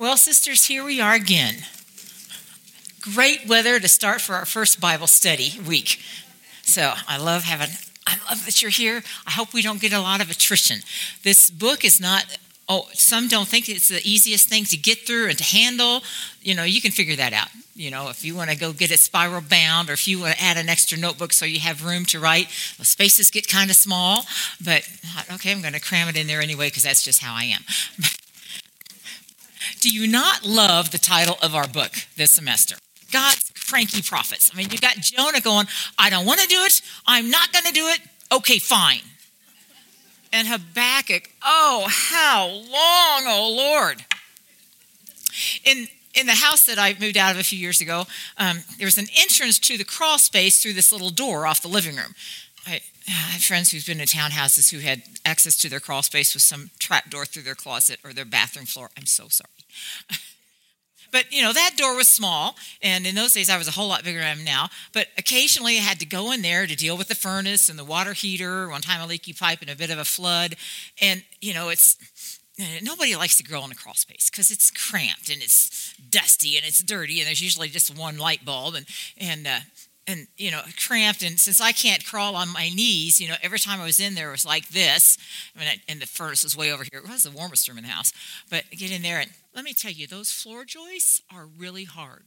Well, sisters, here we are again. Great weather to start for our first Bible study week. So I love that you're here. I hope we don't get a lot of attrition. This book is not, some don't think it's the easiest thing to get through and to handle. You can figure that out. If you want to go get it spiral bound, or if you want to add an extra notebook so you have room to write, the spaces get kind of small. But, okay, I'm going to cram it in there anyway because that's just how I am. Do you not love the title of our book this semester? God's cranky prophets. I mean, you got Jonah going, I don't want to do it. I'm not going to do it. Okay, fine. And Habakkuk, oh, how long, oh, Lord. In the house that I moved out of a few years ago, there was an entrance to the crawl space through this little door off the living room. I had friends who've been in townhouses who had access to their crawl space with some trap door through their closet or their bathroom floor. I'm so sorry. But, that door was small, and in those days I was a whole lot bigger than I am now. But occasionally I had to go in there to deal with the furnace and the water heater, one time a leaky pipe and a bit of a flood. And, nobody likes to grow in a crawl space because it's cramped and it's dusty and it's dirty, and there's usually just one light bulb and cramped. And since I can't crawl on my knees, every time I was in there it was like this. And the furnace was way over here. It was the warmest room in the house. But I get in there, and let me tell you, those floor joists are really hard.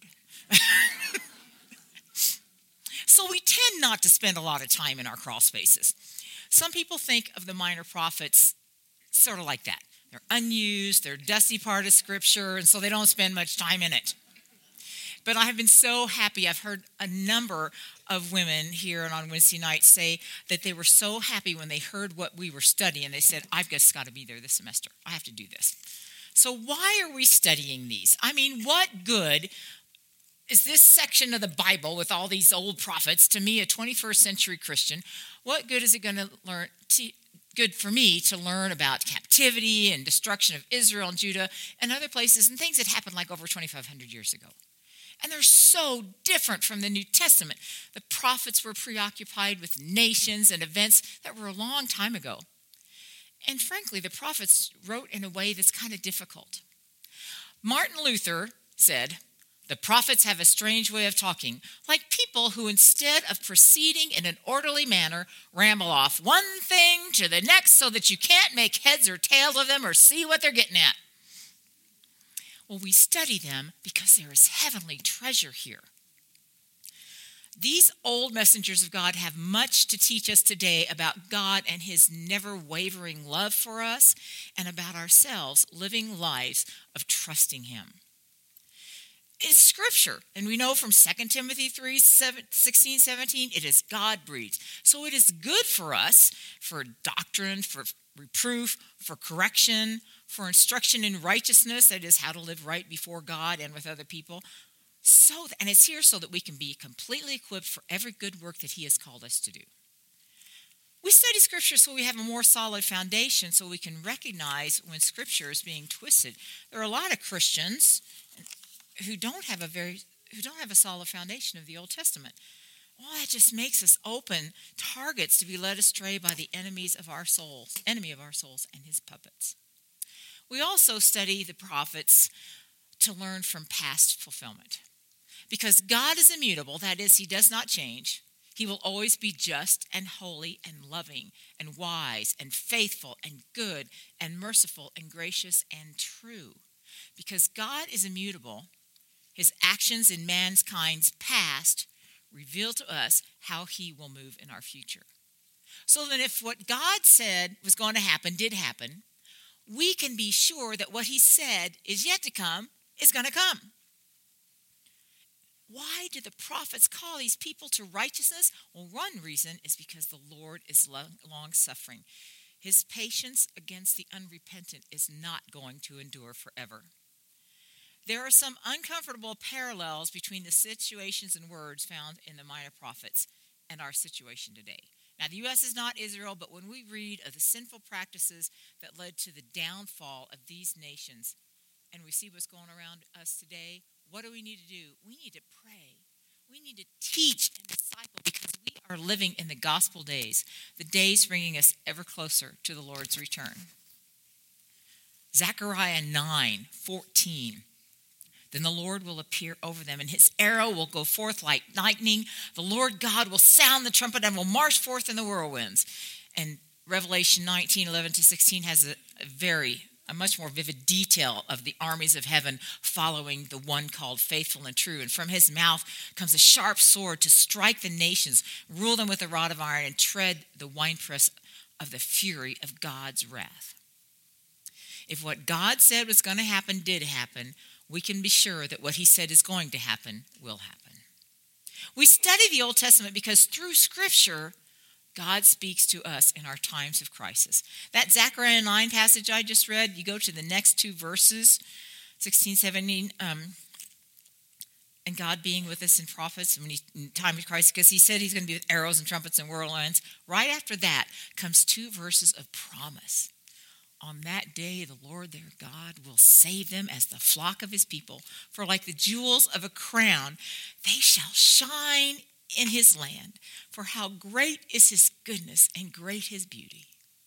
So we tend not to spend a lot of time in our crawl spaces. Some people think of the minor prophets sort of like that. They're unused, they're a dusty part of Scripture, and so they don't spend much time in it. But I have been so happy. I've heard a number of women here and on Wednesday nights say that they were so happy when they heard what we were studying. They said, I've just got to be there this semester. I have to do this. So why are we studying these? I mean, what good is this section of the Bible with all these old prophets to me, a 21st century Christian? What good is it going to learn? Good for me to learn about captivity and destruction of Israel and Judah and other places and things that happened like over 2,500 years ago. And they're so different from the New Testament. The prophets were preoccupied with nations and events that were a long time ago. And frankly, the prophets wrote in a way that's kind of difficult. Martin Luther said, the prophets have a strange way of talking, like people who instead of proceeding in an orderly manner, ramble off one thing to the next so that you can't make heads or tails of them or see what they're getting at. Well, we study them because there is heavenly treasure here. These old messengers of God have much to teach us today about God and his never-wavering love for us and about ourselves living lives of trusting him. It's Scripture, and we know from 2 Timothy 3, 16, 17, it is God-breathed. So it is good for us, for doctrine, for reproof, for correction, for instruction in righteousness, that is how to live right before God and with other people. And it's here so that we can be completely equipped for every good work that he has called us to do. We study Scripture so we have a more solid foundation, so we can recognize when Scripture is being twisted. There are a lot of Christians who don't have a solid foundation of the Old Testament. Well, that just makes us open targets to be led astray by the enemy of our souls, and his puppets. We also study the prophets to learn from past fulfillment. Because God is immutable, that is, he does not change. He will always be just and holy and loving and wise and faithful and good and merciful and gracious and true. Because God is immutable, his actions in mankind's past reveal to us how he will move in our future. So that if what God said was going to happen did happen, we can be sure that what he said is yet to come is going to come. Why do the prophets call these people to righteousness? Well, one reason is because the Lord is long-suffering. His patience against the unrepentant is not going to endure forever. There are some uncomfortable parallels between the situations and words found in the minor prophets and our situation today. Now, the U.S. is not Israel, but when we read of the sinful practices that led to the downfall of these nations, and we see what's going around us today, what do we need to do? We need to pray. We need to teach and disciple because we are living in the gospel days, the days bringing us ever closer to the Lord's return. Zechariah 9:14. Then the Lord will appear over them, and his arrow will go forth like lightning. The Lord God will sound the trumpet and will march forth in the whirlwinds. And Revelation 19:11-16 has a much more vivid detail of the armies of heaven following the one called faithful and true. And from his mouth comes a sharp sword to strike the nations, rule them with a rod of iron, and tread the winepress of the fury of God's wrath. If what God said was going to happen did happen, we can be sure that what he said is going to happen will happen. We study the Old Testament because through Scripture, God speaks to us in our times of crisis. That Zechariah 9 passage I just read, you go to the next two verses, 16, 17, and God being with us in prophets in time of crisis, because he said he's going to be with arrows and trumpets and whirlwinds. Right after that comes two verses of promise. On that day, the Lord their God will save them as the flock of his people. For like the jewels of a crown, they shall shine in his land. For how great is his goodness and great his beauty.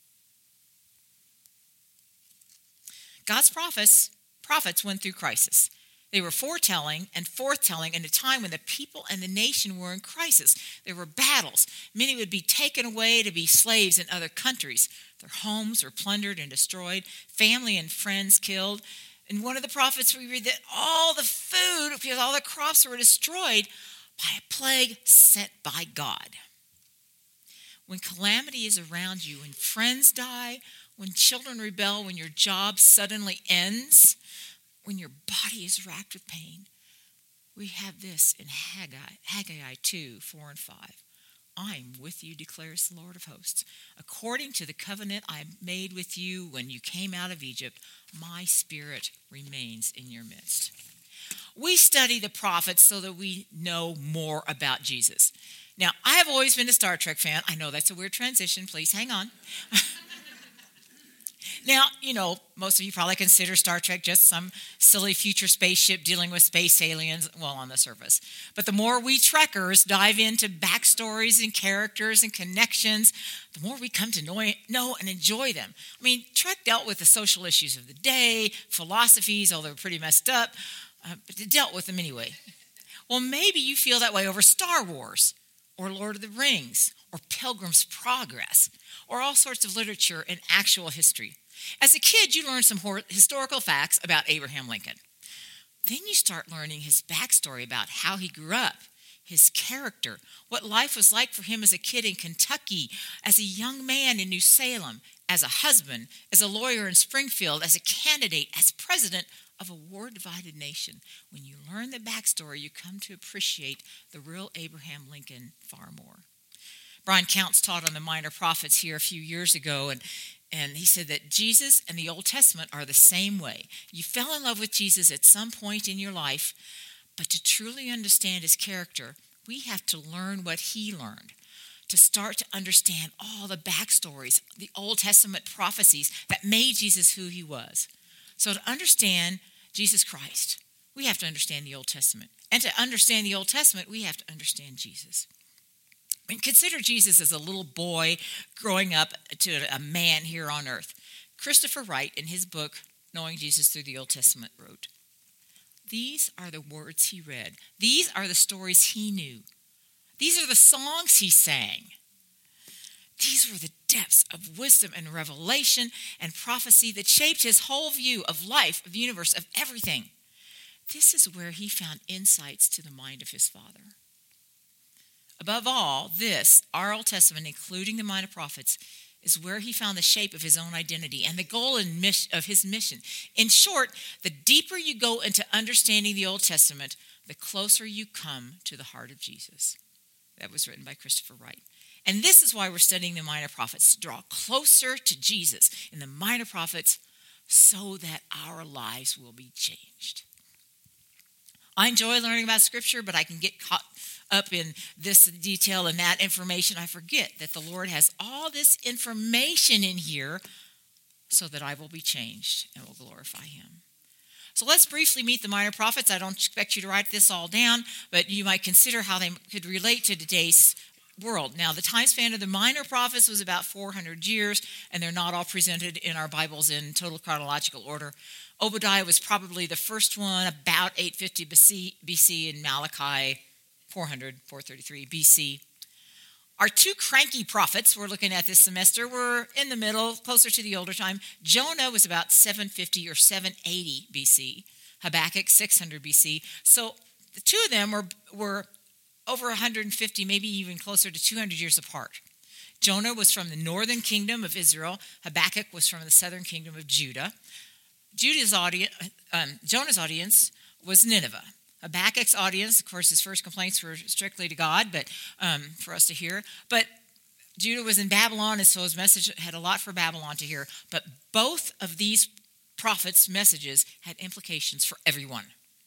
God's prophets went through crisis. They were foretelling and forthtelling in a time when the people and the nation were in crisis. There were battles. Many would be taken away to be slaves in other countries. Their homes were plundered and destroyed, family and friends killed. In one of the prophets, we read that all the food, because all the crops were destroyed by a plague sent by God. When calamity is around you, when friends die, when children rebel, when your job suddenly ends, when your body is racked with pain, we have this in Haggai 2:4-5. I am with you, declares the Lord of hosts. According to the covenant I made with you when you came out of Egypt, my spirit remains in your midst. We study the prophets so that we know more about Jesus. Now, I have always been a Star Trek fan. I know that's a weird transition. Please hang on. Now, most of you probably consider Star Trek just some silly future spaceship dealing with space aliens, on the surface. But the more we Trekkers dive into backstories and characters and connections, the more we come to know and enjoy them. Trek dealt with the social issues of the day, philosophies, although pretty messed up, but it dealt with them anyway. Well, maybe you feel that way over Star Wars or Lord of the Rings or Pilgrim's Progress or all sorts of literature and actual history. As a kid, you learn some historical facts about Abraham Lincoln. Then you start learning his backstory about how he grew up, his character, what life was like for him as a kid in Kentucky, as a young man in New Salem, as a husband, as a lawyer in Springfield, as a candidate, as president of a war-divided nation. When you learn the backstory, you come to appreciate the real Abraham Lincoln far more. Brian Counts taught on the Minor Prophets here a few years ago, and he said that Jesus and the Old Testament are the same way. You fell in love with Jesus at some point in your life, but to truly understand his character, we have to learn what he learned, to start to understand all the backstories, the Old Testament prophecies that made Jesus who he was. So to understand Jesus Christ, we have to understand the Old Testament. And to understand the Old Testament, we have to understand Jesus. Consider Jesus as a little boy growing up to a man here on earth. Christopher Wright, in his book, Knowing Jesus Through the Old Testament, wrote, "These are the words he read. These are the stories he knew. These are the songs he sang. These were the depths of wisdom and revelation and prophecy that shaped his whole view of life, of the universe, of everything. This is where he found insights to the mind of his Father." Above all, our Old Testament, including the Minor Prophets, is where he found the shape of his own identity and the goal of his mission. In short, the deeper you go into understanding the Old Testament, the closer you come to the heart of Jesus. That was written by Christopher Wright. And this is why we're studying the Minor Prophets, to draw closer to Jesus in the Minor Prophets so that our lives will be changed. I enjoy learning about Scripture, but I can get caught up in this detail and that information. I forget that the Lord has all this information in here so that I will be changed and will glorify him. So let's briefly meet the Minor Prophets. I don't expect you to write this all down, but you might consider how they could relate to today's world. Now, the time span of the minor prophets was about 400 years, and they're not all presented in our Bibles in total chronological order. Obadiah was probably the first one, about 850 BC, and Malachi 433 BC. Our two cranky prophets we're looking at this semester were in the middle, closer to the older time. Jonah was about 750 or 780 BC. Habakkuk, 600 BC. So the two of them were over 150, maybe even closer to 200 years apart. Jonah was from the northern kingdom of Israel. Habakkuk was from the southern kingdom of Judah. Jonah's audience was Nineveh. Habakkuk's audience, of course, his first complaints were strictly to God, but for us to hear. But Judah was in Babylon, and so his message had a lot for Babylon to hear. But both of these prophets' messages had implications for everyone.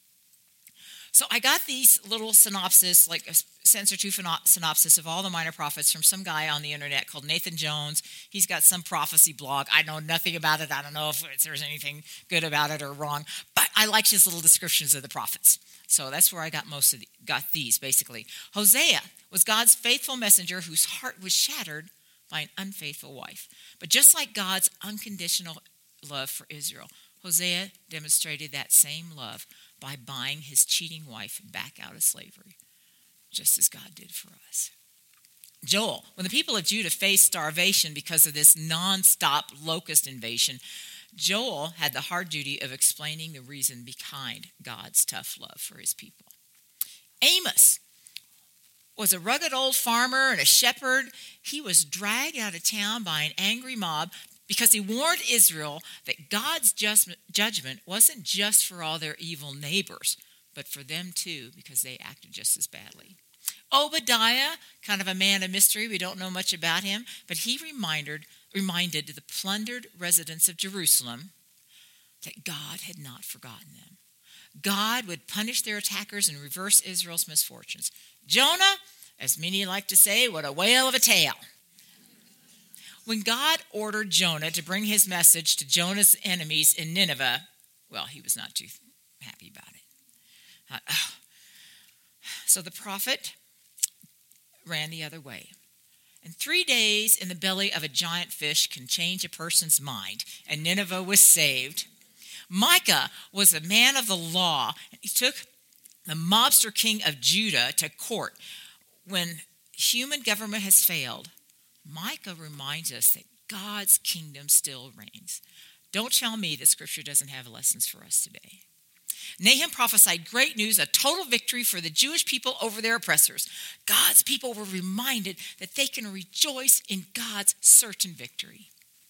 So I got these little synopsis, like a sentence or two synopsis of all the minor prophets from some guy on the internet called Nathan Jones. He's got some prophecy blog. I know nothing about it. I don't know if there's anything good about it or wrong, but I liked his little descriptions of the prophets. So that's where I got got these, basically. Hosea was God's faithful messenger whose heart was shattered by an unfaithful wife. But just like God's unconditional love for Israel, Hosea demonstrated that same love by buying his cheating wife back out of slavery, just as God did for us. Joel, when the people of Judah faced starvation because of this nonstop locust invasion, Joel had the hard duty of explaining the reason behind God's tough love for his people. Amos was a rugged old farmer and a shepherd. He was dragged out of town by an angry mob because he warned Israel that God's judgment wasn't just for all their evil neighbors, but for them too, because they acted just as badly. Obadiah, kind of a man of mystery, we don't know much about him, but he reminded the plundered residents of Jerusalem that God had not forgotten them. God would punish their attackers and reverse Israel's misfortunes. Jonah, as many like to say, what a whale of a tale. When God ordered Jonah to bring his message to Jonah's enemies in Nineveh, well, he was not too happy about it. So the prophet ran the other way. And 3 days in the belly of a giant fish can change a person's mind, and Nineveh was saved. Micah was a man of the law. He took the mobster king of Judah to court. When human government has failed, Micah reminds us that God's kingdom still reigns. Don't tell me that Scripture doesn't have lessons for us today. Nahum prophesied great news, a total victory for the Jewish people over their oppressors. God's people were reminded that they can rejoice in God's certain victory.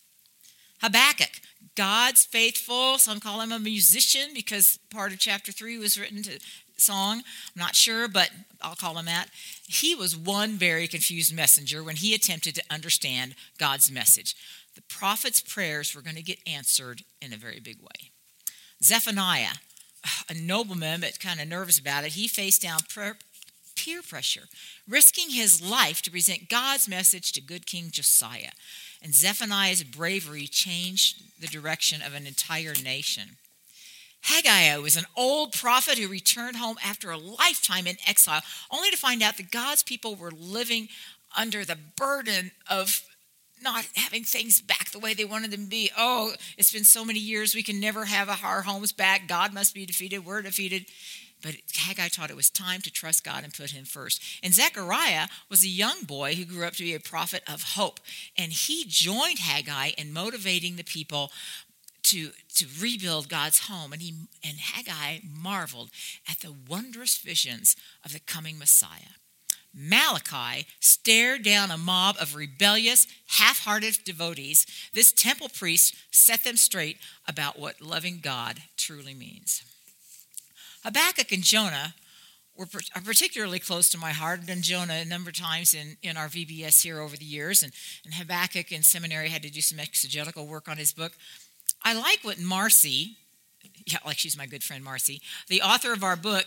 Habakkuk, God's faithful, some call him a musician because part of chapter 3 was written to song. I'm not sure, but I'll call him that. He was one very confused messenger when he attempted to understand God's message. The prophet's prayers were going to get answered in a very big way. Zephaniah, a nobleman but kind of nervous about it, he faced down peer pressure, risking his life to present God's message to good King Josiah. And Zephaniah's bravery changed the direction of an entire nation. Haggai was an old prophet who returned home after a lifetime in exile, only to find out that God's people were living under the burden of not having things back the way they wanted them to be. Oh, it's been so many years, we can never have our homes back. God must be defeated. We're defeated. But Haggai taught it was time to trust God and put him first. And Zechariah was a young boy who grew up to be a prophet of hope. And he joined Haggai in motivating the people to rebuild God's home. And Haggai marveled at the wondrous visions of the coming Messiah. Malachi stared down a mob of rebellious, half-hearted devotees. This temple priest set them straight about what loving God truly means. Habakkuk and Jonah are particularly close to my heart. I've done Jonah a number of times in our VBS here over the years, and Habakkuk in seminary had to do some exegetical work on his book. I like what Marcy, like she's my good friend Marcy, the author of our book,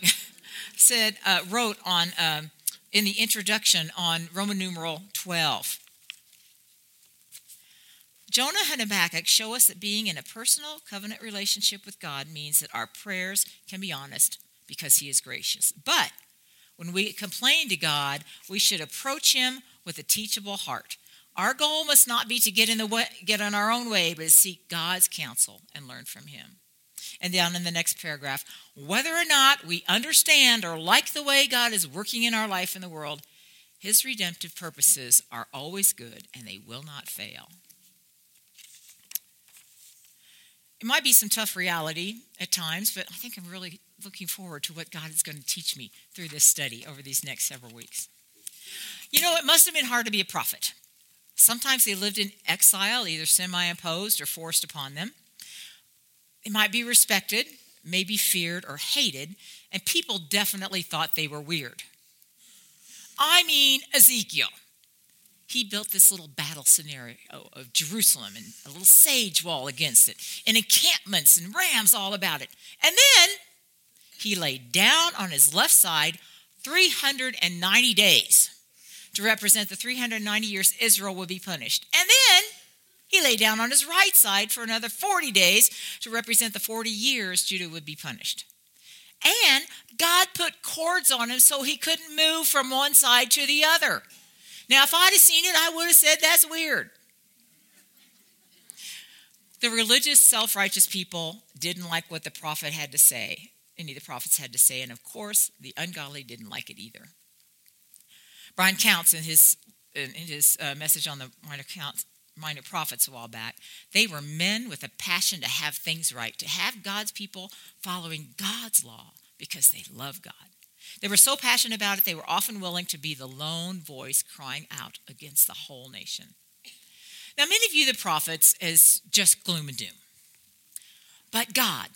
wrote on in the introduction on Roman numeral 12. Jonah and Habakkuk show us that being in a personal covenant relationship with God means that our prayers can be honest because he is gracious. But When we complain to God, we should approach him with a teachable heart. Our goal must not be to get on our own way, but to seek God's counsel and learn from him. And down in the next paragraph, whether or not we understand or like the way God is working in our life and the world, his redemptive purposes are always good and they will not fail. It might be some tough reality at times, but I think I'm really looking forward to what God is going to teach me through this study over these next several weeks. You know, it must have been hard to be a prophet. Sometimes they lived in exile, either semi-imposed or forced upon them. They might be respected, maybe feared or hated, and people definitely thought they were weird. I mean, Ezekiel. He built this little battle scenario of Jerusalem and a little sage wall against it, and encampments and rams all about it. And then he laid down on his left side 390 days to represent the 390 years Israel would be punished. And then he lay down on his right side for another 40 days to represent the 40 years Judah would be punished. And God put cords on him so he couldn't move from one side to the other. Now, if I'd have seen it, I would have said, that's weird. The religious, self-righteous people didn't like what the prophet had to say, any of the prophets had to say, and of course, the ungodly didn't like it either. Brian Counts, in his message on the Minor Prophets a while back, they were men with a passion to have things right, to have God's people following God's law because they love God. They were so passionate about it, they were often willing to be the lone voice crying out against the whole nation. Now, many view the prophets as just gloom and doom. But God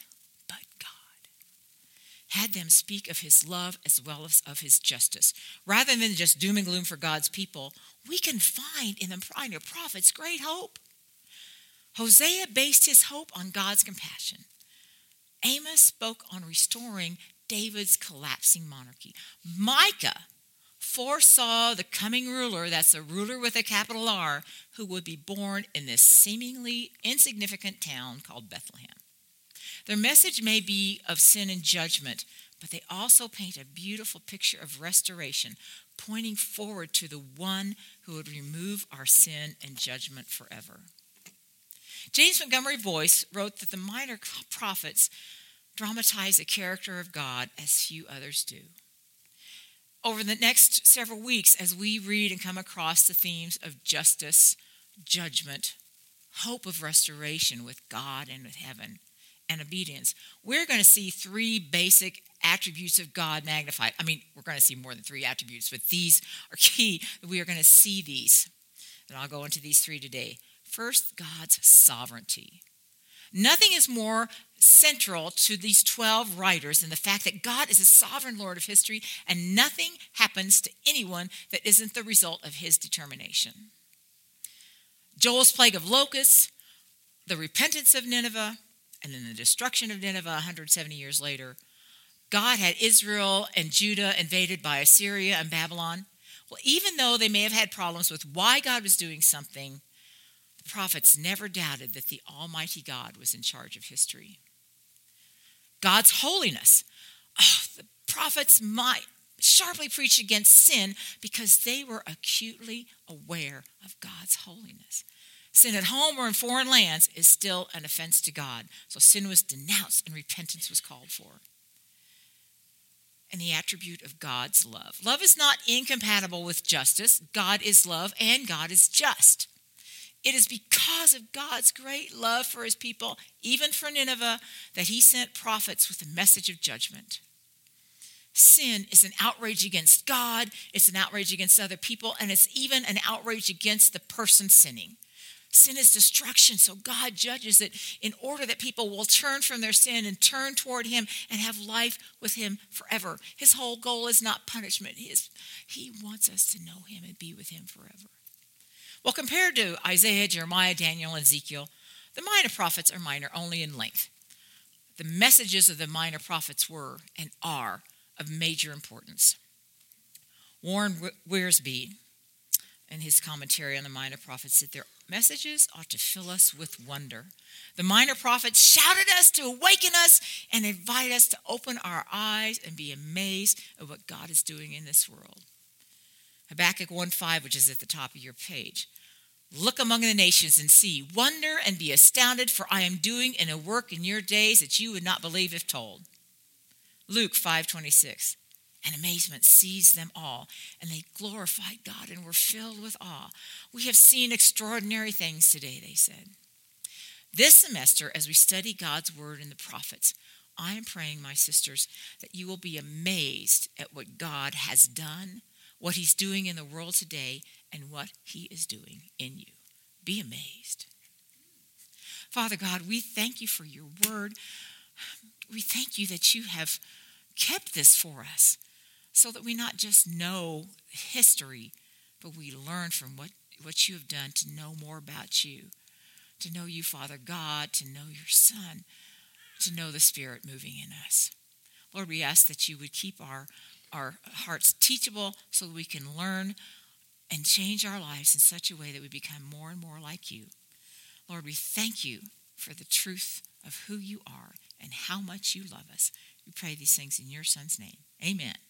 had them speak of his love as well as of his justice. Rather than just doom and gloom for God's people, we can find in the Minor Prophets great hope. Hosea based his hope on God's compassion. Amos spoke on restoring David's collapsing monarchy. Micah foresaw the coming ruler, that's a ruler with a capital R, who would be born in this seemingly insignificant town called Bethlehem. Their message may be of sin and judgment, but they also paint a beautiful picture of restoration, pointing forward to the one who would remove our sin and judgment forever. James Montgomery Boyce wrote that the Minor Prophets dramatize the character of God as few others do. Over the next several weeks, as we read and come across the themes of justice, judgment, hope of restoration with God and with heaven, and obedience, we're going to see three basic attributes of God magnified. I mean, we're going to see more than three attributes, but these are key. We are going to see these. And I'll go into these three today. First, God's sovereignty. Nothing is more central to these 12 writers than the fact that God is a sovereign Lord of history, and nothing happens to anyone that isn't the result of his determination. Joel's plague of locusts, the repentance of Nineveh, and then the destruction of Nineveh 170 years later. God had Israel and Judah invaded by Assyria and Babylon. Well, even though they may have had problems with why God was doing something, the prophets never doubted that the Almighty God was in charge of history. God's holiness. The prophets might sharply preach against sin because they were acutely aware of God's holiness. Sin at home or in foreign lands is still an offense to God. So sin was denounced and repentance was called for. And the attribute of God's love. Love is not incompatible with justice. God is love and God is just. It is because of God's great love for his people, even for Nineveh, that he sent prophets with a message of judgment. Sin is an outrage against God, it's an outrage against other people, and it's even an outrage against the person sinning. Sin is destruction, so God judges it in order that people will turn from their sin and turn toward him and have life with him forever. His whole goal is not punishment. He wants us to know him and be with him forever. Well, compared to Isaiah, Jeremiah, Daniel, and Ezekiel, the Minor Prophets are minor only in length. The messages of the Minor Prophets were and are of major importance. Warren Wiersbe, in his commentary on the Minor Prophets, said their messages ought to fill us with wonder. The minor prophets shouted us to awaken us and invite us to open our eyes and be amazed at what God is doing in this world. Habakkuk 1:5, which is at the top of your page. Look among the nations and see, wonder and be astounded, for I am doing a work in your days that you would not believe if told. Luke 5:26. And amazement seized them all, and they glorified God and were filled with awe. We have seen extraordinary things today, they said. This semester, as we study God's word and the prophets, I am praying, my sisters, that you will be amazed at what God has done, what he's doing in the world today, and what he is doing in you. Be amazed. Father God, we thank you for your word. We thank you that you have kept this for us, so that we not just know history, but we learn from what you have done to know more about you, to know you, Father God, to know your Son, to know the Spirit moving in us. Lord, we ask that you would keep our hearts teachable so that we can learn and change our lives in such a way that we become more and more like you. Lord, we thank you for the truth of who you are and how much you love us. We pray these things in your Son's name. Amen.